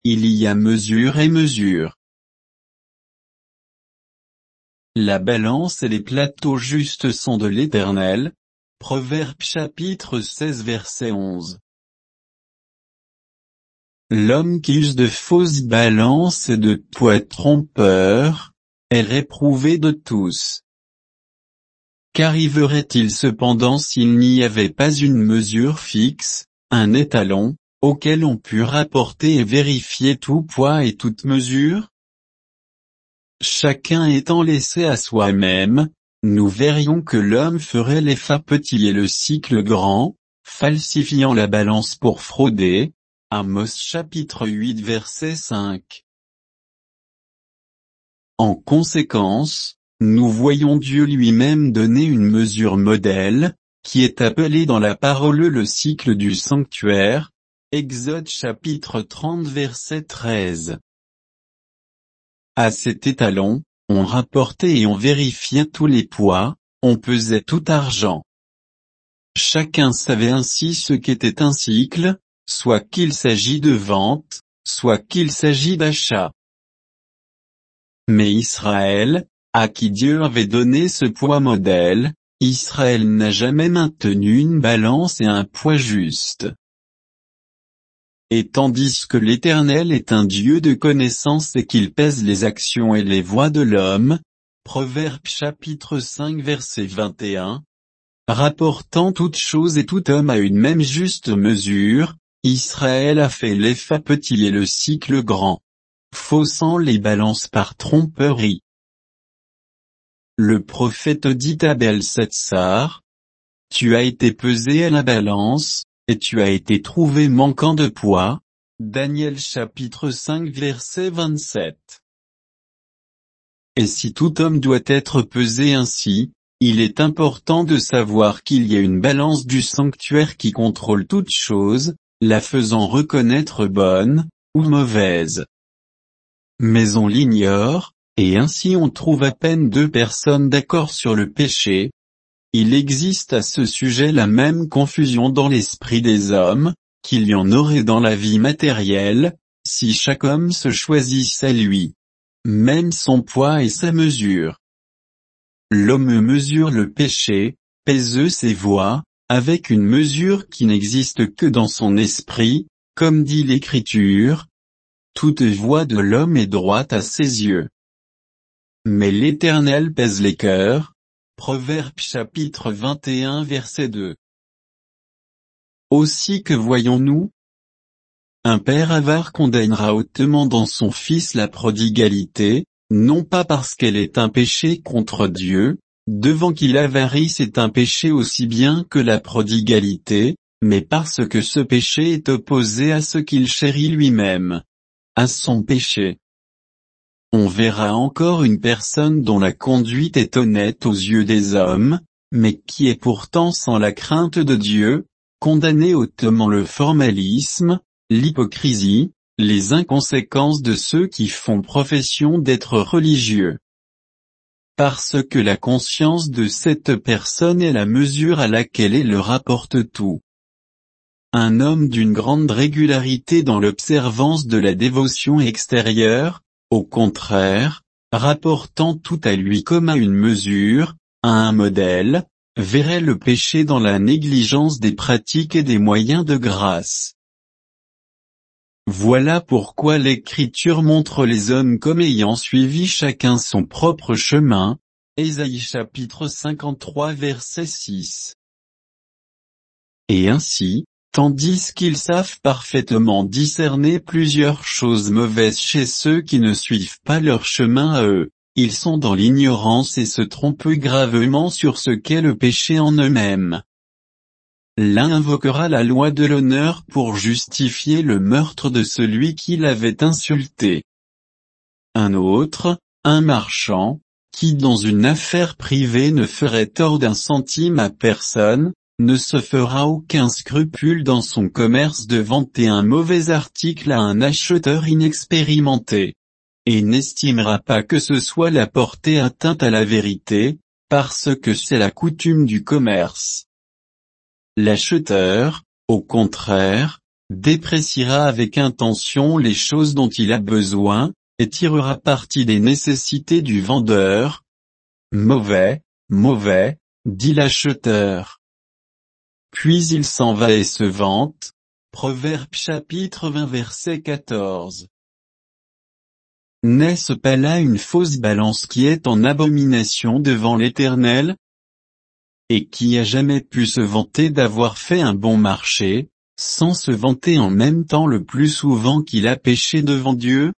il y a mesure et mesure. La balance et les plateaux justes sont de l'Éternel. Proverbe chapitre 16 verset 11. L'homme qui use de fausses balances et de poids trompeurs, est réprouvé de tous. Qu'arriverait-il cependant s'il n'y avait pas une mesure fixe, un étalon, auquel on pût rapporter et vérifier tout poids et toute mesure? Chacun étant laissé à soi-même, nous verrions que l'homme ferait l'épha petit et le sicle grand, falsifiant la balance pour frauder. Amos chapitre 8 verset 5. En conséquence, nous voyons Dieu lui-même donner une mesure modèle, qui est appelée dans la parole le sicle du sanctuaire. Exode chapitre 30 verset 13. À cet étalon, on rapportait et on vérifiait tous les poids, on pesait tout argent. Chacun savait ainsi ce qu'était un sicle, soit qu'il s'agit de vente, soit qu'il s'agit d'achat. Mais Israël, à qui Dieu avait donné ce poids modèle, Israël n'a jamais maintenu une balance et un poids juste. Et tandis que l'Éternel est un Dieu de connaissance et qu'il pèse les actions et les voies de l'homme, Proverbe chapitre 5 verset 21, rapportant toutes choses et tout homme à une même juste mesure, Israël a fait l'épha petit et le sicle grand, faussant les balances par tromperie. Le prophète dit à Belsatsar, « Tu as été pesé à la balance, et tu as été trouvé manquant de poids. » Daniel chapitre 5 verset 27. Et si tout homme doit être pesé ainsi, il est important de savoir qu'il y a une balance du sanctuaire qui contrôle toute chose, la faisant reconnaître bonne, ou mauvaise. Mais on l'ignore, et ainsi on trouve à peine deux personnes d'accord sur le péché. Il existe à ce sujet la même confusion dans l'esprit des hommes, qu'il y en aurait dans la vie matérielle, si chaque homme se choisissait lui même son poids et sa mesure. L'homme mesure le péché, pèse ses voies, avec une mesure qui n'existe que dans son esprit, comme dit l'Écriture. Toute voie de l'homme est droite à ses yeux. Mais l'Éternel pèse les cœurs. Proverbe chapitre 21 verset 2. Aussi que voyons-nous? Un père avare condamnera hautement dans son fils la prodigalité, non pas parce qu'elle est un péché contre Dieu, devant qui l'avarice est un péché aussi bien que la prodigalité, mais parce que ce péché est opposé à ce qu'il chérit lui-même, à son péché. On verra encore une personne dont la conduite est honnête aux yeux des hommes, mais qui est pourtant sans la crainte de Dieu, condamner hautement le formalisme, l'hypocrisie, les inconséquences de ceux qui font profession d'être religieux. Parce que la conscience de cette personne est la mesure à laquelle elle le rapporte tout. Un homme d'une grande régularité dans l'observance de la dévotion extérieure, au contraire, rapportant tout à lui comme à une mesure, à un modèle, verrait le péché dans la négligence des pratiques et des moyens de grâce. Voilà pourquoi l'Écriture montre les hommes comme ayant suivi chacun son propre chemin. Ésaïe chapitre 53 verset 6. Et ainsi, tandis qu'ils savent parfaitement discerner plusieurs choses mauvaises chez ceux qui ne suivent pas leur chemin à eux, ils sont dans l'ignorance et se trompent gravement sur ce qu'est le péché en eux-mêmes. L'un invoquera la loi de l'honneur pour justifier le meurtre de celui qui l'avait insulté. Un autre, un marchand, qui dans une affaire privée ne ferait tort d'un centime à personne, ne se fera aucun scrupule dans son commerce de vanter un mauvais article à un acheteur inexpérimenté. Et n'estimera pas que ce soit la porter atteinte à la vérité, parce que c'est la coutume du commerce. L'acheteur, au contraire, dépréciera avec intention les choses dont il a besoin, et tirera parti des nécessités du vendeur. Mauvais, mauvais, dit l'acheteur. Puis il s'en va et se vante. Proverbe chapitre 20 verset 14. N'est-ce pas là une fausse balance qui est en abomination devant l'Éternel? Et qui a jamais pu se vanter d'avoir fait un bon marché, sans se vanter en même temps le plus souvent qu'il a péché devant Dieu?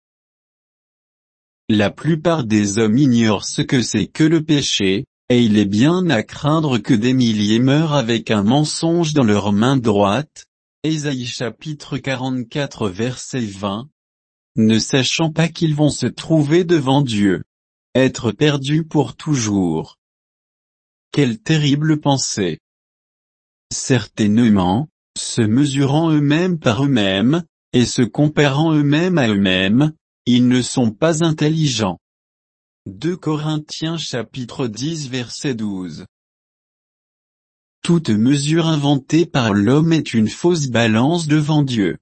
La plupart des hommes ignorent ce que c'est que le péché, et il est bien à craindre que des milliers meurent avec un mensonge dans leur main droite. Ésaïe chapitre 44 verset 20. Ne sachant pas qu'ils vont se trouver devant Dieu. Être perdus pour toujours. Quelle terrible pensée! Certainement, se mesurant eux-mêmes par eux-mêmes, et se comparant eux-mêmes à eux-mêmes, ils ne sont pas intelligents. 2 Corinthiens chapitre 10 verset 12. Toute mesure inventée par l'homme est une fausse balance devant Dieu.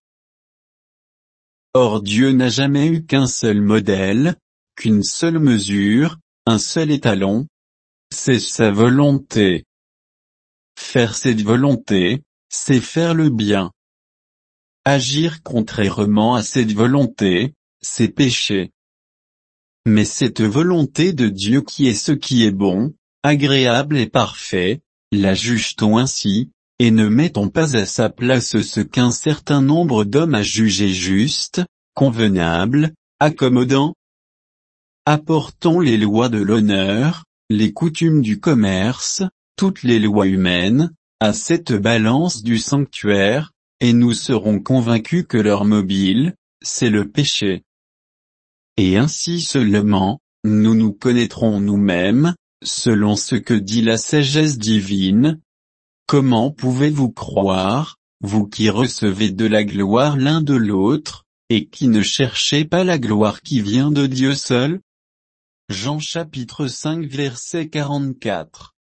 Or Dieu n'a jamais eu qu'un seul modèle, qu'une seule mesure, un seul étalon. C'est sa volonté. Faire cette volonté, c'est faire le bien. Agir contrairement à cette volonté, c'est pécher. Mais cette volonté de Dieu qui est ce qui est bon, agréable et parfait, la juge-t-on ainsi, et ne met-on pas à sa place ce qu'un certain nombre d'hommes a jugé juste, convenable, accommodant? Apportons les lois de l'honneur, les coutumes du commerce, toutes les lois humaines, à cette balance du sanctuaire, et nous serons convaincus que leur mobile, c'est le péché. Et ainsi seulement, nous nous connaîtrons nous-mêmes, selon ce que dit la sagesse divine. Comment pouvez-vous croire, vous qui recevez de la gloire l'un de l'autre, et qui ne cherchez pas la gloire qui vient de Dieu seul? Jean chapitre 5 verset 44.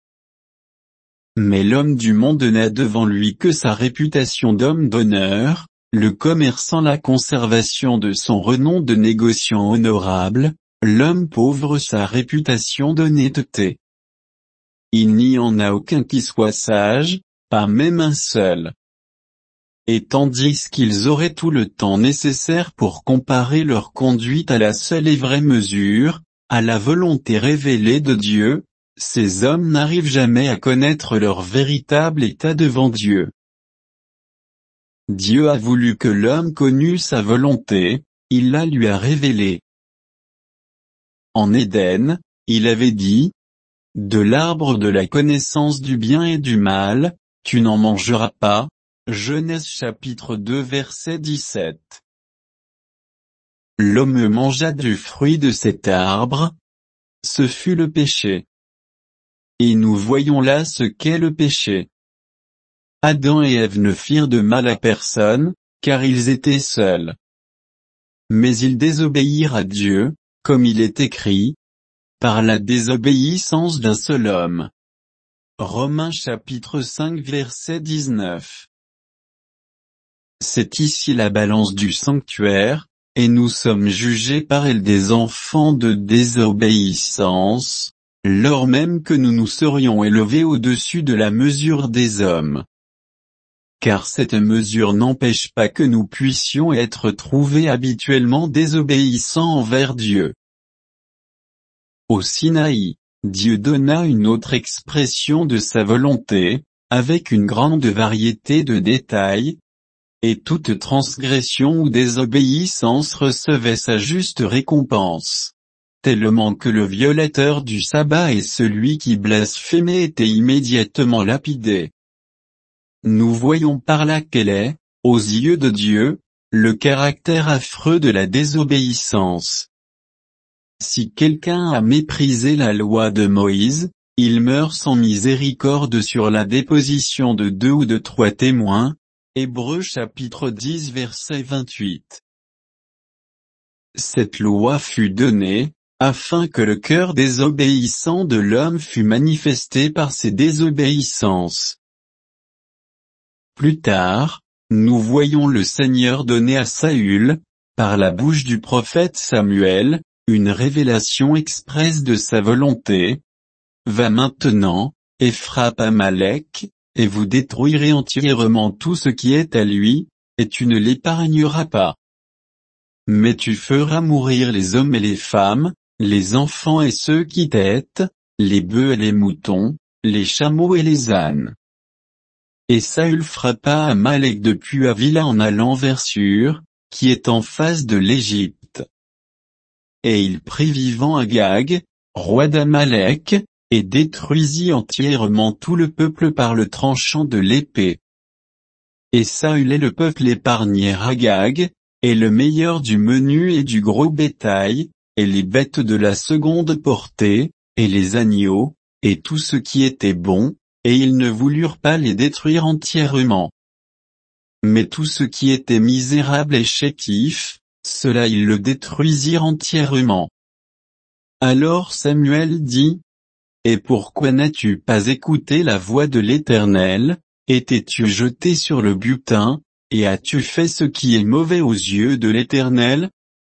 Mais l'homme du monde n'a devant lui que sa réputation d'homme d'honneur, le commerçant la conservation de son renom de négociant honorable, l'homme pauvre sa réputation d'honnêteté. Il n'y en a aucun qui soit sage, pas même un seul. Et tandis qu'ils auraient tout le temps nécessaire pour comparer leur conduite à la seule et vraie mesure, à la volonté révélée de Dieu, ces hommes n'arrivent jamais à connaître leur véritable état devant Dieu. Dieu a voulu que l'homme connût sa volonté, il la lui a révélée. En Éden, il avait dit, « De l'arbre de la connaissance du bien et du mal, tu n'en mangeras pas » Genèse chapitre 2 verset 17. L'homme mangea du fruit de cet arbre. Ce fut le péché. Et nous voyons là ce qu'est le péché. Adam et Ève ne firent de mal à personne, car ils étaient seuls. Mais ils désobéirent à Dieu, comme il est écrit, par la désobéissance d'un seul homme. Romains chapitre 5 verset 19. C'est ici la balance du sanctuaire, et nous sommes jugés par elle des enfants de désobéissance, lors même que nous nous serions élevés au-dessus de la mesure des hommes. Car cette mesure n'empêche pas que nous puissions être trouvés habituellement désobéissants envers Dieu. Au Sinaï, Dieu donna une autre expression de sa volonté, avec une grande variété de détails, et toute transgression ou désobéissance recevait sa juste récompense. Tellement que le violateur du sabbat et celui qui blasphémait étaient immédiatement lapidés. Nous voyons par là quel est, aux yeux de Dieu, le caractère affreux de la désobéissance. Si quelqu'un a méprisé la loi de Moïse, il meurt sans miséricorde sur la déposition de 2 ou de 3 témoins. Hébreux chapitre 10 verset 28. Cette loi fut donnée, afin que le cœur désobéissant de l'homme fût manifesté par ses désobéissances. Plus tard, nous voyons le Seigneur donner à Saül, par la bouche du prophète Samuel, une révélation expresse de sa volonté. Va maintenant, et frappe Amalek, et vous détruirez entièrement tout ce qui est à lui, et tu ne l'épargneras pas. Mais tu feras mourir les hommes et les femmes, les enfants et ceux qui têtent, les bœufs et les moutons, les chameaux et les ânes. Et Saül frappa Amalek depuis Havila en allant vers Shur, qui est en face de l'Égypte. Et il prit vivant Agag, roi d'Amalek, et détruisit entièrement tout le peuple par le tranchant de l'épée. Et Saül et le peuple épargnèrent Agag, et le meilleur du menu et du gros bétail, et les bêtes de la seconde portée, et les agneaux, et tout ce qui était bon, et ils ne voulurent pas les détruire entièrement. Mais tout ce qui était misérable et chétif, cela ils le détruisirent entièrement. Alors Samuel dit, « Et pourquoi n'as-tu pas écouté la voix de l'Éternel, et t'es-tu jeté sur le butin, et as-tu fait ce qui est mauvais aux yeux de l'Éternel ?»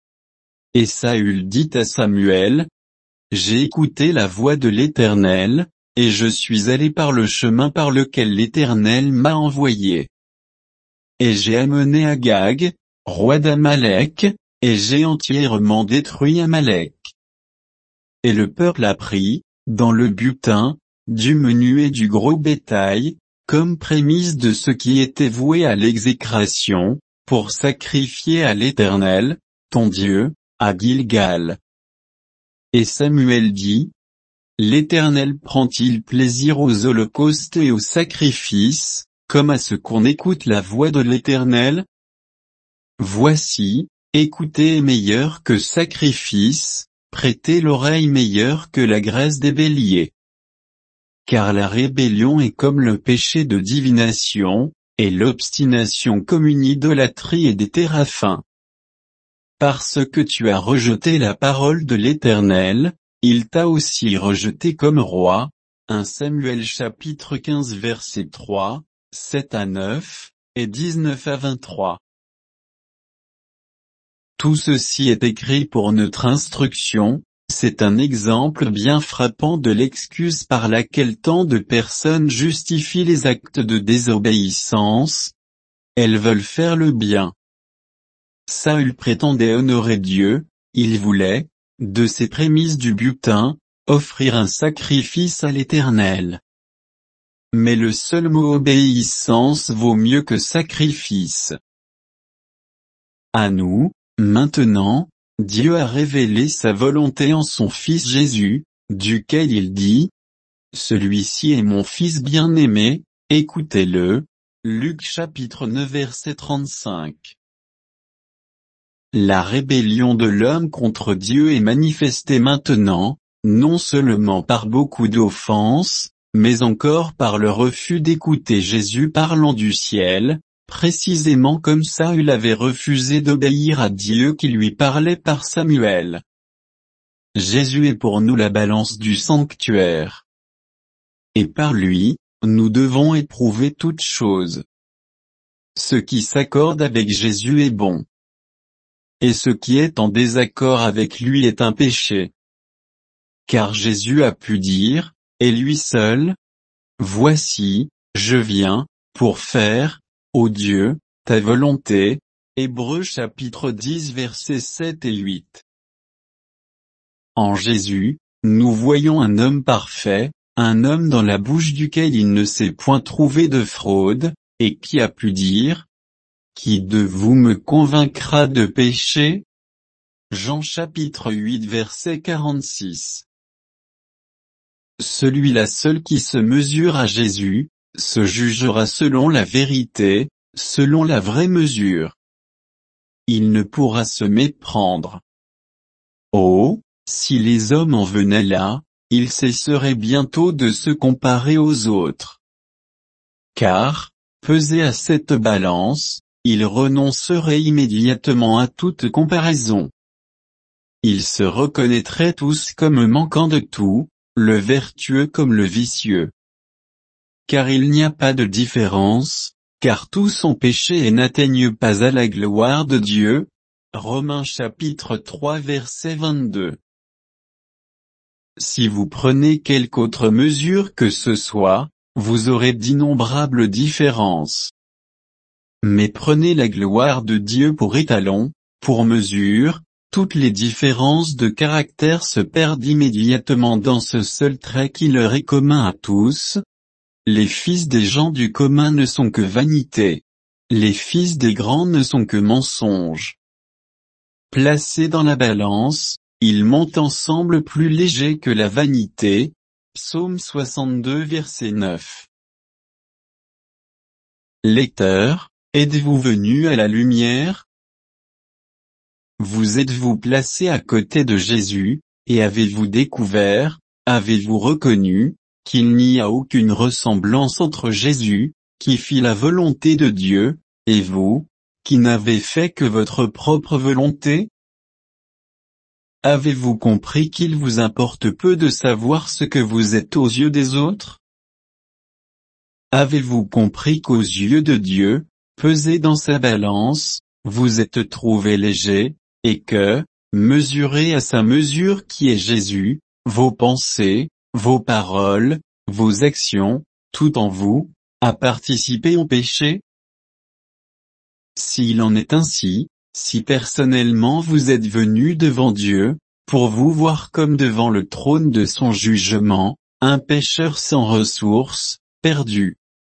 Et Saül dit à Samuel, « J'ai écouté la voix de l'Éternel, et je suis allé par le chemin par lequel l'Éternel m'a envoyé. Et j'ai amené Agag, roi d'Amalek, et j'ai entièrement détruit Amalek. Et le peuple a pris, dans le butin, du menu et du gros bétail, comme prémisse de ce qui était voué à l'exécration, pour sacrifier à l'Éternel, ton Dieu, à Gilgal. » Et Samuel dit, « L'Éternel prend-il plaisir aux holocaustes et aux sacrifices, comme à ce qu'on écoute la voix de l'Éternel? Voici, écouter est meilleur que sacrifice, prêter l'oreille meilleure que la graisse des béliers. Car la rébellion est comme le péché de divination, et l'obstination comme une idolâtrie et des téraphins. Parce que tu as rejeté la parole de l'Éternel, il t'a aussi rejeté comme roi. 1 Samuel chapitre 15 versets 3, 7 à 9, et 19 à 23. Tout ceci est écrit pour notre instruction. C'est un exemple bien frappant de l'excuse par laquelle tant de personnes justifient les actes de désobéissance. Elles veulent faire le bien. Saül prétendait honorer Dieu, il voulait, de ses prémices du butin, offrir un sacrifice à l'Éternel. Mais le seul mot obéissance vaut mieux que sacrifice. À nous, maintenant, Dieu a révélé sa volonté en son Fils Jésus, duquel il dit, « Celui-ci est mon Fils bien-aimé, écoutez-le. » Luc chapitre 9 verset 35. La rébellion de l'homme contre Dieu est manifestée maintenant, non seulement par beaucoup d'offenses, mais encore par le refus d'écouter Jésus parlant du ciel, précisément comme Saül avait refusé d'obéir à Dieu qui lui parlait par Samuel. Jésus est pour nous la balance du sanctuaire. Et par lui, nous devons éprouver toutes choses. Ce qui s'accorde avec Jésus est bon. Et ce qui est en désaccord avec lui est un péché. Car Jésus a pu dire, et lui seul, « Voici, je viens, pour faire, ô Dieu, ta volonté. » Hébreux chapitre 10 versets 7 et 8. En Jésus, nous voyons un homme parfait, un homme dans la bouche duquel il ne s'est point trouvé de fraude, et qui a pu dire, « Qui de vous me convaincra de péché ?» Jean chapitre 8 verset 46. Celui-là seul qui se mesure à Jésus, se jugera selon la vérité, selon la vraie mesure. Il ne pourra se méprendre. Oh, si les hommes en venaient là, ils cesseraient bientôt de se comparer aux autres. Car, pesés à cette balance, ils renonceraient immédiatement à toute comparaison. Ils se reconnaîtraient tous comme manquant de tout, le vertueux comme le vicieux. Car il n'y a pas de différence, car tous ont péché et n'atteignent pas à la gloire de Dieu. Romains chapitre 3 verset 22. Si vous prenez quelque autre mesure que ce soit, vous aurez d'innombrables différences. Mais prenez la gloire de Dieu pour étalon, pour mesure, toutes les différences de caractère se perdent immédiatement dans ce seul trait qui leur est commun à tous. Les fils des gens du commun ne sont que vanité. Les fils des grands ne sont que mensonges. Placés dans la balance, ils montent ensemble plus légers que la vanité. Psaume 62 verset 9. Lecteur, êtes-vous venu à la lumière? Vous êtes-vous placé à côté de Jésus, et avez-vous découvert, avez-vous reconnu, qu'il n'y a aucune ressemblance entre Jésus, qui fit la volonté de Dieu, et vous, qui n'avez fait que votre propre volonté? Avez-vous compris qu'il vous importe peu de savoir ce que vous êtes aux yeux des autres? Avez-vous compris qu'aux yeux de Dieu, pesé dans sa balance, vous êtes trouvé léger, et que, mesuré à sa mesure qui est Jésus, vos pensées, vos paroles, vos actions, tout en vous, a participé au péché? S'il en est ainsi, si personnellement vous êtes venu devant Dieu, pour vous voir comme devant le trône de son jugement, un pécheur sans ressources, perdu.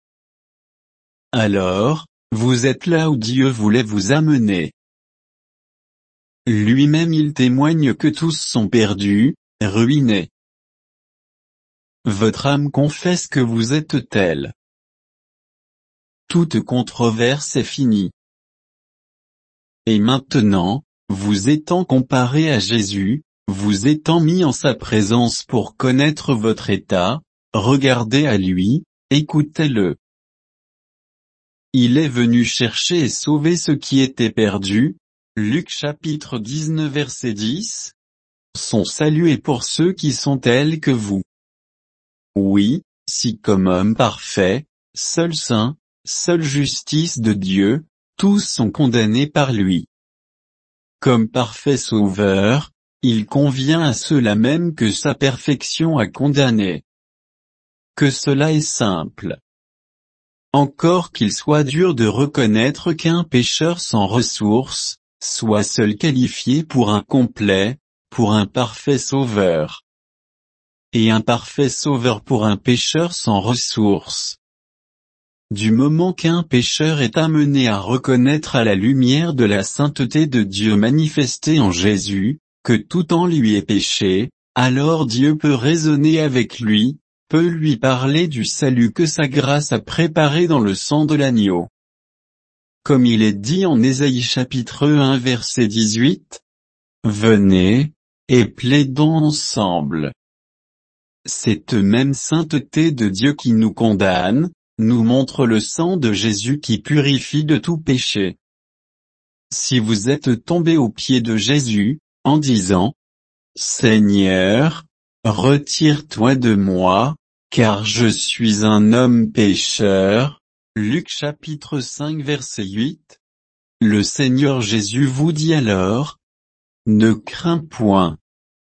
Alors, vous êtes là où Dieu voulait vous amener. Lui-même il témoigne que tous sont perdus, ruinés. Votre âme confesse que vous êtes tel. Toute controverse est finie. Et maintenant, vous étant comparé à Jésus, vous étant mis en sa présence pour connaître votre état, regardez à lui, écoutez-le. Il est venu chercher et sauver ceux qui étaient perdus. Luc chapitre 19 verset 10. Son salut est pour ceux qui sont tels que vous. Oui, si comme homme parfait, seul saint, seule justice de Dieu, tous sont condamnés par lui. Comme parfait sauveur, il convient à ceux-là même que sa perfection a condamné. Que cela est simple. Encore qu'il soit dur de reconnaître qu'un pécheur sans ressources, soit seul qualifié pour un complet, pour un parfait sauveur. Et un parfait sauveur pour un pécheur sans ressources. Du moment qu'un pécheur est amené à reconnaître à la lumière de la sainteté de Dieu manifestée en Jésus, que tout en lui est péché, alors Dieu peut raisonner avec lui, peut lui parler du salut que sa grâce a préparé dans le sang de l'agneau. Comme il est dit en Ésaïe chapitre 1 verset 18, « Venez, et plaidons ensemble. » Cette même sainteté de Dieu qui nous condamne, nous montre le sang de Jésus qui purifie de tout péché. Si vous êtes tombé aux pieds de Jésus, en disant, « Seigneur, retire-toi de moi, car je suis un homme pécheur », Luc chapitre 5 verset 8, le Seigneur Jésus vous dit alors, « Ne crains point.